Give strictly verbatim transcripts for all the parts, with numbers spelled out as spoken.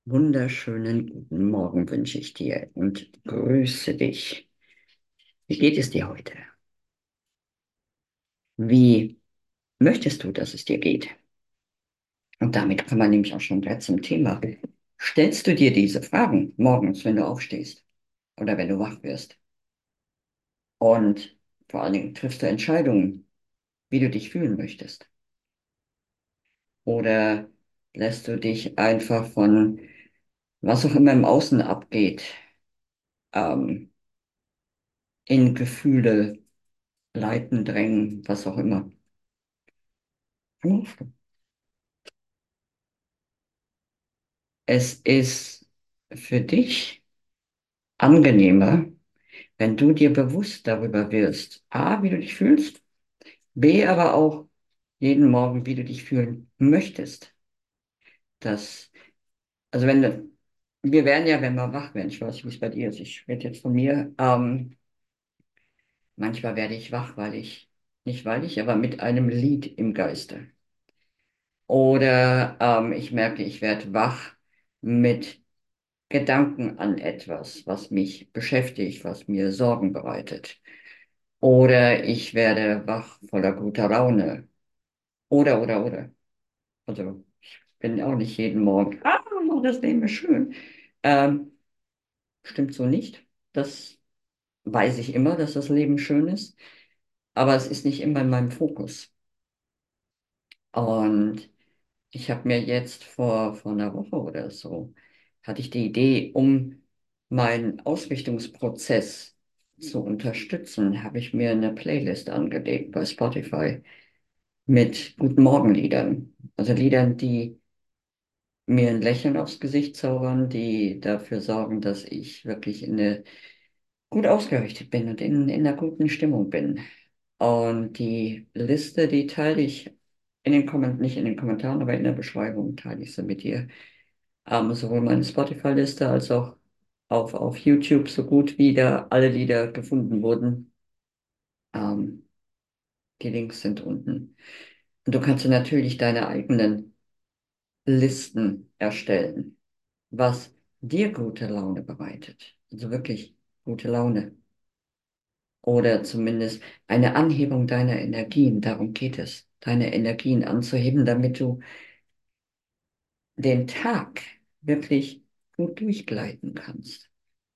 Wunderschönen guten Morgen wünsche ich dir und grüße dich. Wie geht es dir heute? Wie möchtest du, dass es dir geht? Und damit kommen wir nämlich auch schon gleich zum Thema. Stellst du dir diese Fragen morgens, wenn du aufstehst oder wenn du wach wirst? Und vor allen Dingen triffst du Entscheidungen, wie du dich fühlen möchtest? Oder lässt du dich einfach von was auch immer im Außen abgeht, ähm, in Gefühle leiten, drängen, was auch immer? Es ist für dich angenehmer, wenn du dir bewusst darüber wirst, A, wie du dich fühlst, B, aber auch jeden Morgen, wie du dich fühlen möchtest. Das, also wenn, du- wir werden ja, wenn wir wach werden, ich weiß nicht, wie es bei dir ist, ich rede jetzt von mir, ähm, manchmal werde ich wach, weil ich, nicht weil ich, aber mit einem Lied im Geiste. Oder ähm, ich merke, ich werde wach mit Gedanken an etwas, was mich beschäftigt, was mir Sorgen bereitet. Oder ich werde wach voller guter Laune. Oder, oder, oder. Also ich bin auch nicht jeden Morgen, ah, das Leben ist schön. Ähm, stimmt so nicht. Das weiß ich immer, dass das Leben schön ist. Aber es ist nicht immer in meinem Fokus. Und ich habe mir jetzt vor, vor einer Woche oder so, hatte ich die Idee, um meinen Ausrichtungsprozess zu unterstützen, habe ich mir eine Playlist angelegt bei Spotify mit Guten Morgen-Liedern. Also Liedern, die mir ein Lächeln aufs Gesicht zaubern, die dafür sorgen, dass ich wirklich in eine, gut ausgerichtet bin und in, in einer guten Stimmung bin. Und die Liste, die teile ich in den Kommentaren, nicht in den Kommentaren, aber in der Beschreibung teile ich sie mit dir. Ähm, sowohl meine Spotify-Liste als auch auf, auf YouTube, so gut wie da alle Lieder gefunden wurden. Ähm, die Links sind unten. Und du kannst dir natürlich deine eigenen Listen erstellen, was dir gute Laune bereitet. Also wirklich gute Laune. Oder zumindest eine Anhebung deiner Energien. Darum geht es. Deine Energien anzuheben, damit du den Tag wirklich gut durchgleiten kannst.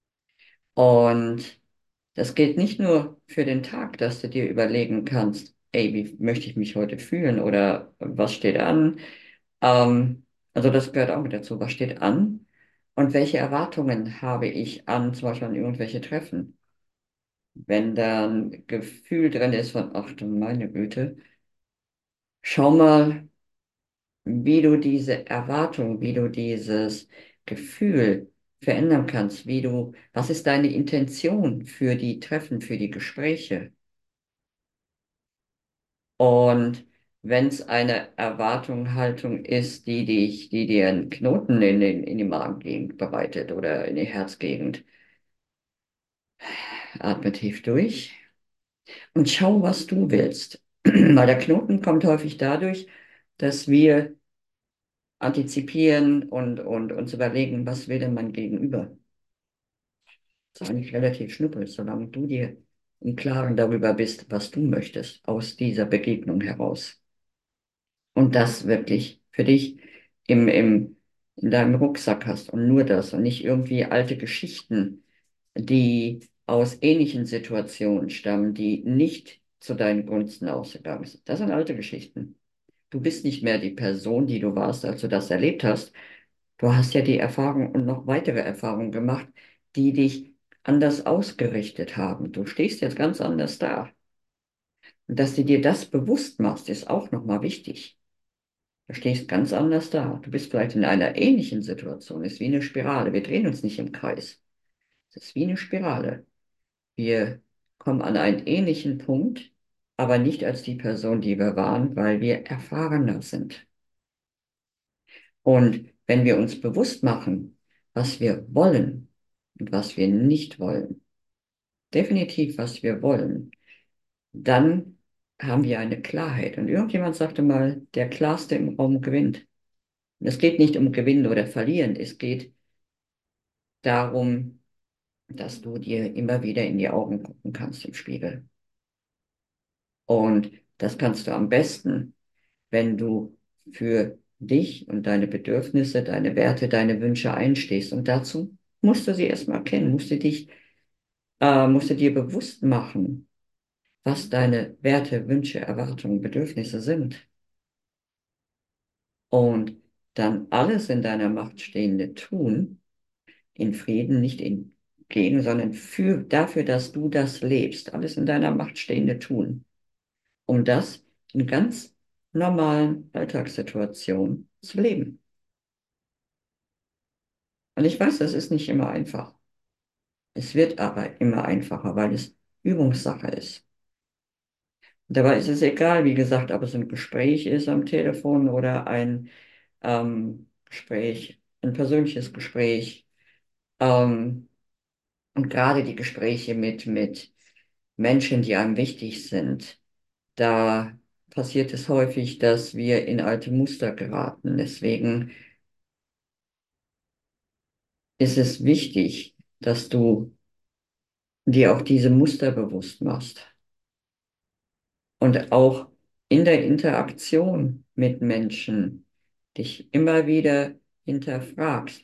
Und das gilt nicht nur für den Tag, dass du dir überlegen kannst, ey, wie möchte ich mich heute fühlen oder was steht an? Ähm, also das gehört auch mit dazu. Was steht an? Und welche Erwartungen habe ich an, zum Beispiel an irgendwelche Treffen? Wenn da ein Gefühl drin ist von, ach du meine Güte, schau mal, wie du diese Erwartung, wie du dieses Gefühl verändern kannst, wie du, was ist deine Intention für die Treffen, für die Gespräche? Und wenn es eine Erwartung, Haltung ist, die dich, die dir einen Knoten in den, in die Magengegend bereitet oder in die Herzgegend, atme tief durch und schau, was du willst. Weil der Knoten kommt häufig dadurch, dass wir antizipieren und, und uns überlegen, was will denn mein Gegenüber? Das ist eigentlich relativ schnuppel, solange du dir im Klaren darüber bist, was du möchtest aus dieser Begegnung heraus. Und das wirklich für dich im, im, in deinem Rucksack hast und nur das und nicht irgendwie alte Geschichten, die aus ähnlichen Situationen stammen, die nicht zu deinen Gunsten ausgegangen sind. Das sind alte Geschichten. Du bist nicht mehr die Person, die du warst, als du das erlebt hast. Du hast ja die Erfahrung und noch weitere Erfahrungen gemacht, die dich anders ausgerichtet haben. Du stehst jetzt ganz anders da. Und dass du dir das bewusst machst, ist auch nochmal wichtig. Du stehst ganz anders da. Du bist vielleicht in einer ähnlichen Situation. Es ist wie eine Spirale. Wir drehen uns nicht im Kreis. Es ist wie eine Spirale. Wir kommen an einen ähnlichen Punkt, aber nicht als die Person, die wir waren, weil wir erfahrener sind. Und wenn wir uns bewusst machen, was wir wollen und was wir nicht wollen, definitiv, was wir wollen, dann haben wir eine Klarheit. Und irgendjemand sagte mal, der Klarste im Raum gewinnt. Und es geht nicht um Gewinnen oder Verlieren, es geht darum, dass du dir immer wieder in die Augen gucken kannst im Spiegel. Und das kannst du am besten, wenn du für dich und deine Bedürfnisse, deine Werte, deine Wünsche einstehst. Und dazu musst du sie erstmal kennen, musst du dich, äh, musst du dir bewusst machen, was deine Werte, Wünsche, Erwartungen, Bedürfnisse sind. Und dann alles in deiner Macht Stehende tun, in Frieden, nicht in gegen, sondern für, dafür, dass du das lebst, alles in deiner Macht Stehende tun, um das in ganz normalen Alltagssituationen zu leben. Und ich weiß, das ist nicht immer einfach. Es wird aber immer einfacher, weil es Übungssache ist. Dabei ist es egal, wie gesagt, ob es ein Gespräch ist am Telefon oder ein ähm, Gespräch, ein persönliches Gespräch. Ähm, und gerade die Gespräche mit, mit Menschen, die einem wichtig sind, da passiert es häufig, dass wir in alte Muster geraten. Deswegen ist es wichtig, dass du dir auch diese Muster bewusst machst und auch in der Interaktion mit Menschen dich immer wieder hinterfragst,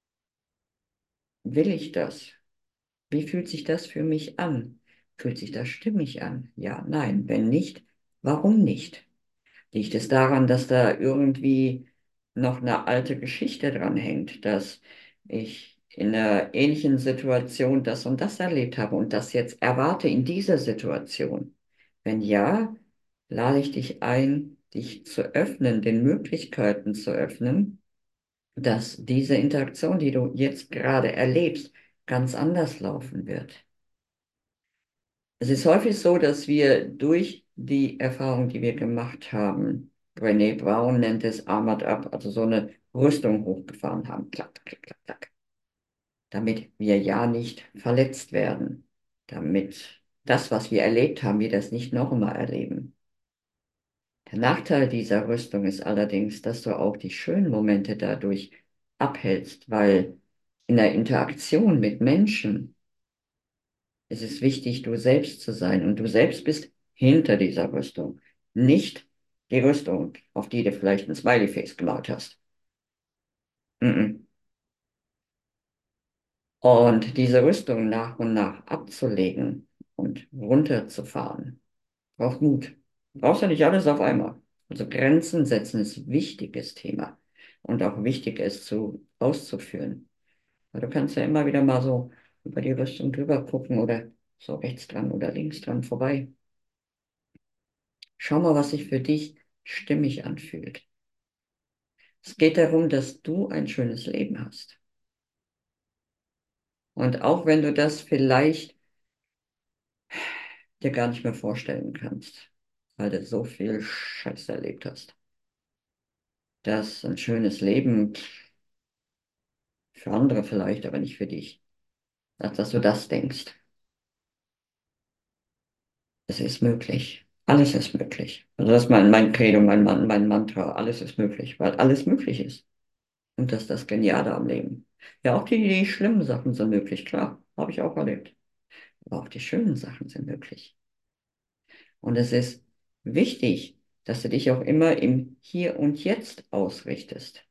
will ich das? Wie fühlt sich das für mich an? Fühlt sich das stimmig an? Ja, nein. Wenn nicht, warum nicht? Liegt es daran, dass da irgendwie noch eine alte Geschichte dran hängt, dass ich in einer ähnlichen Situation das und das erlebt habe und das jetzt erwarte in dieser Situation? Wenn ja, lade ich dich ein, dich zu öffnen, den Möglichkeiten zu öffnen, dass diese Interaktion, die du jetzt gerade erlebst, ganz anders laufen wird. Es ist häufig so, dass wir durch die Erfahrung, die wir gemacht haben, Brené Brown nennt es Armored Up, also so eine Rüstung hochgefahren haben, klack, klack, klack, klack, damit wir ja nicht verletzt werden, damit das, was wir erlebt haben, wir das nicht noch einmal erleben. Der Nachteil dieser Rüstung ist allerdings, dass du auch die schönen Momente dadurch abhältst, weil in der Interaktion mit Menschen es ist wichtig, du selbst zu sein. Und du selbst bist hinter dieser Rüstung. Nicht die Rüstung, auf die du vielleicht ein Smiley-Face gemalt hast. Mhm. Und diese Rüstung nach und nach abzulegen und runterzufahren, braucht Mut. Du brauchst ja nicht alles auf einmal. Also Grenzen setzen ist ein wichtiges Thema. Und auch wichtig es zu auszuführen. Weil du kannst ja immer wieder mal so über die Rüstung drüber gucken oder so rechts dran oder links dran vorbei. Schau mal, was sich für dich stimmig anfühlt. Es geht darum, dass du ein schönes Leben hast. Und auch wenn du das vielleicht dir gar nicht mehr vorstellen kannst, weil du so viel Scheiß erlebt hast, dass ein schönes Leben für andere vielleicht, aber nicht für dich, dass, dass du das denkst. Es ist möglich. Alles ist möglich. Also das ist mein, mein Credo, mein, Man- mein Mantra. Alles ist möglich, weil alles möglich ist. Und das ist das Geniale am Leben. Ja, auch die, die schlimmen Sachen sind möglich, klar. Habe ich auch erlebt. Aber auch die schönen Sachen sind möglich. Und es ist wichtig, dass du dich auch immer im Hier und Jetzt ausrichtest.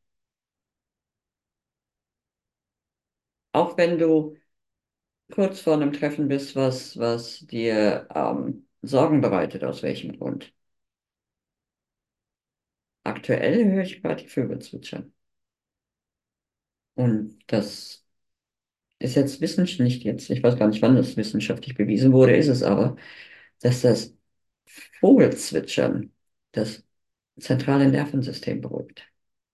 Auch wenn du kurz vor einem Treffen bist, was, was dir ähm, Sorgen bereitet, aus welchem Grund. Aktuell höre ich gerade die Vögel zwitschern. Und das ist jetzt wissenschaftlich, nicht jetzt, ich weiß gar nicht, wann das wissenschaftlich bewiesen wurde, ist es aber, dass das Vogelzwitschern das zentrale Nervensystem beruhigt.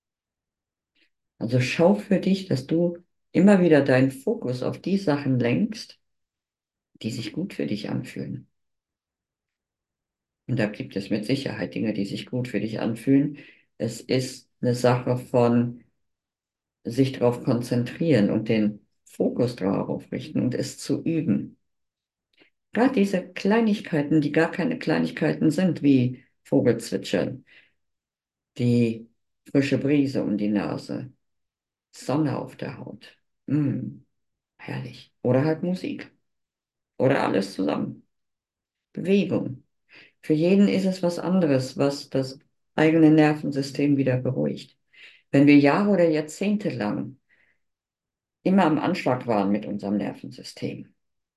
Also schau für dich, dass du immer wieder deinen Fokus auf die Sachen lenkst, die sich gut für dich anfühlen. Und da gibt es mit Sicherheit Dinge, die sich gut für dich anfühlen. Es ist eine Sache von sich darauf konzentrieren und den Fokus darauf richten und es zu üben. Gerade diese Kleinigkeiten, die gar keine Kleinigkeiten sind, wie Vogelzwitschern, die frische Brise um die Nase, Sonne auf der Haut. Mm, herrlich. Oder halt Musik. Oder alles zusammen. Bewegung. Für jeden ist es was anderes, was das eigene Nervensystem wieder beruhigt. Wenn wir Jahre oder Jahrzehnte lang immer am Anschlag waren mit unserem Nervensystem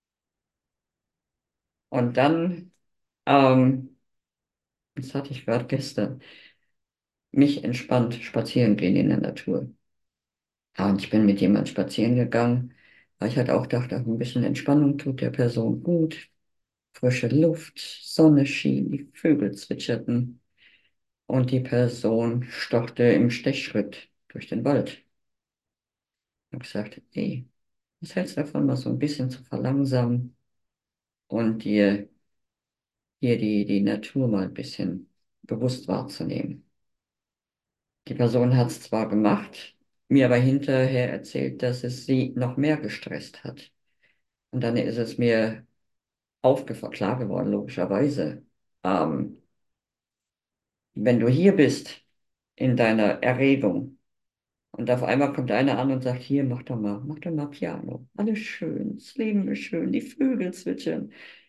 und dann, ähm, das hatte ich gerade gestern, mich entspannt spazieren gehen in der Natur. Ja, und ich bin mit jemandem spazieren gegangen, weil ich halt auch dachte, ein bisschen Entspannung tut der Person gut. Frische Luft, Sonne schien, die Vögel zwitscherten und die Person stochte im Stechschritt durch den Wald. Ich habe gesagt, ey, was hältst du davon, mal so ein bisschen zu verlangsamen und dir hier die, die Natur mal ein bisschen bewusst wahrzunehmen? Die Person hat es zwar gemacht, mir aber hinterher erzählt, dass es sie noch mehr gestresst hat. Und dann ist es mir aufgefallen, klar geworden, logischerweise. Ähm, wenn du hier bist in deiner Erregung und auf einmal kommt einer an und sagt, hier, mach doch mal, mach doch mal Piano. Alles schön, das Leben ist schön, die Vögel zwitschern.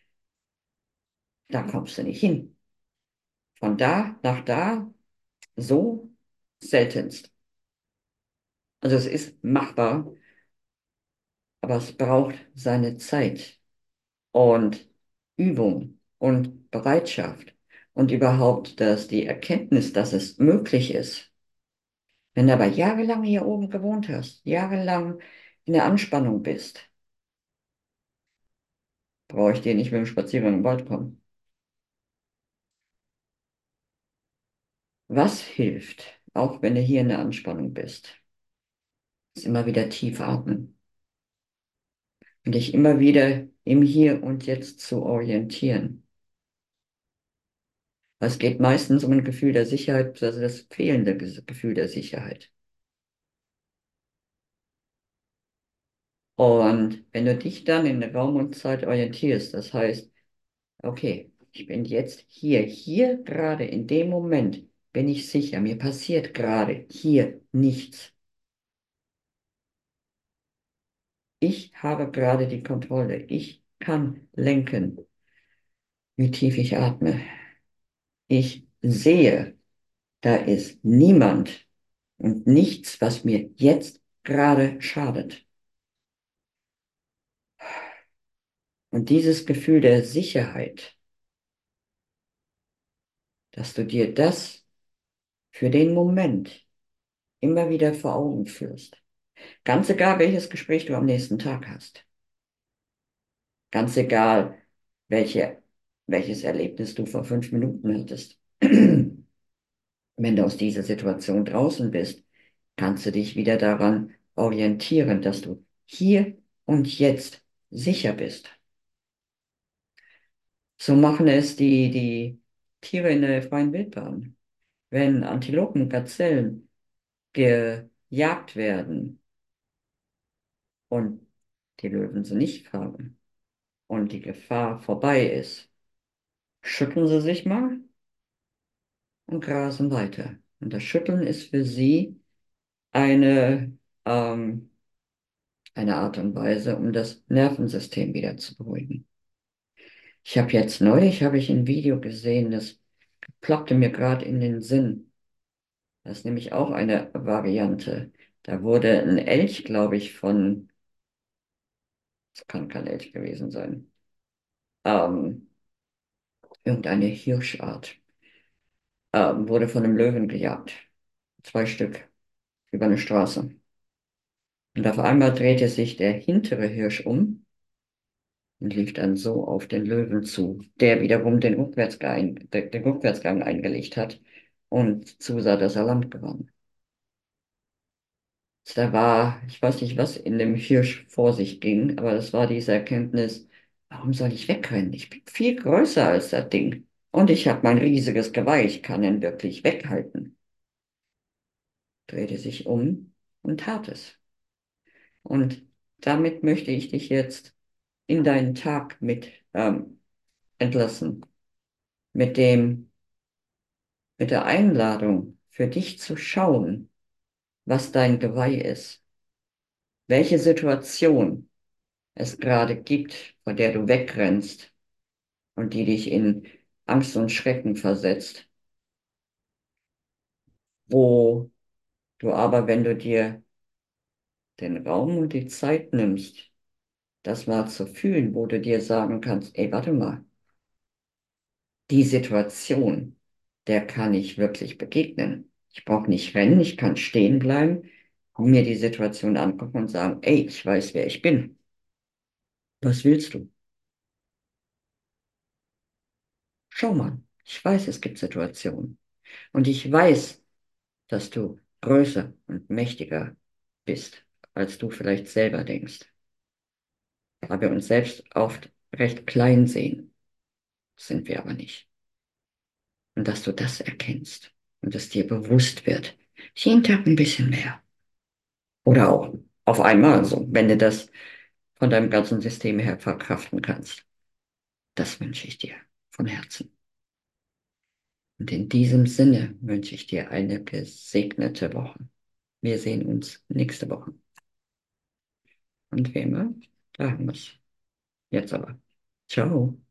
Da kommst du nicht hin. Von da nach da, so seltenst. Also es ist machbar, aber es braucht seine Zeit und Übung und Bereitschaft und überhaupt, dass die Erkenntnis, dass es möglich ist. Wenn du aber jahrelang hier oben gewohnt hast, jahrelang in der Anspannung bist, brauche ich dir nicht mit dem Spaziergang im Wald kommen. Was hilft, auch wenn du hier in der Anspannung bist, ist immer wieder tief atmen und dich immer wieder im Hier und Jetzt zu orientieren. Es geht meistens um ein Gefühl der Sicherheit, also das fehlende Ge- Gefühl der Sicherheit. Und wenn du dich dann in Raum und Zeit orientierst, das heißt, okay, ich bin jetzt hier, hier gerade in dem Moment bin ich sicher, mir passiert gerade hier nichts. Ich habe gerade die Kontrolle, ich kann lenken, wie tief ich atme. Ich sehe, da ist niemand und nichts, was mir jetzt gerade schadet. Und dieses Gefühl der Sicherheit, dass du dir das für den Moment immer wieder vor Augen führst. Ganz egal, welches Gespräch du am nächsten Tag hast. Ganz egal, welche, welches Erlebnis du vor fünf Minuten hattest. Wenn du aus dieser Situation draußen bist, kannst du dich wieder daran orientieren, dass du hier und jetzt sicher bist. So machen es die, die Tiere in der freien Wildbahn. Wenn Antilopen und Gazellen gejagt werden und die Löwen sie nicht fangen und die Gefahr vorbei ist, schütteln sie sich mal und grasen weiter. Und das Schütteln ist für sie eine, ähm, eine Art und Weise, um das Nervensystem wieder zu beruhigen. Ich habe jetzt neulich, habe ich ein Video gesehen, das ploppte mir gerade in den Sinn. Das ist nämlich auch eine Variante. Da wurde ein Elch, glaube ich, von, es kann kein Elch gewesen sein, ähm, irgendeine Hirschart, ähm, wurde von einem Löwen gejagt. Zwei Stück über eine Straße. Und auf einmal drehte sich der hintere Hirsch um und lief dann so auf den Löwen zu, der wiederum den Rückwärtsgang, den, den Rückwärtsgang eingelegt hat und zusah, dass er Land gewann. Da war, ich weiß nicht, was in dem Hirsch vor sich ging, aber das war diese Erkenntnis, warum soll ich wegrennen? Ich bin viel größer als das Ding. Und ich habe mein riesiges Geweih, ich kann ihn wirklich weghalten. Drehte sich um und tat es. Und damit möchte ich dich jetzt in deinen Tag mit ähm, entlassen. Mit dem, mit der Einladung für dich zu schauen, was dein Geweih ist, welche Situation es gerade gibt, vor der du wegrennst und die dich in Angst und Schrecken versetzt, wo du aber, wenn du dir den Raum und die Zeit nimmst, das mal zu fühlen, wo du dir sagen kannst, ey, warte mal, die Situation, der kann ich wirklich begegnen. Ich brauche nicht rennen, ich kann stehen bleiben, mir die Situation angucken und sagen, ey, ich weiß, wer ich bin. Was willst du? Schau mal, ich weiß, es gibt Situationen. Und ich weiß, dass du größer und mächtiger bist, als du vielleicht selber denkst. Da wir uns selbst oft recht klein sehen, sind wir aber nicht. Und dass du das erkennst und es dir bewusst wird. Jeden Tag ein bisschen mehr. Oder auch auf einmal so, wenn du das von deinem ganzen System her verkraften kannst. Das wünsche ich dir von Herzen. Und in diesem Sinne wünsche ich dir eine gesegnete Woche. Wir sehen uns nächste Woche. Und wie immer, sagen wir es. Jetzt aber. Ciao.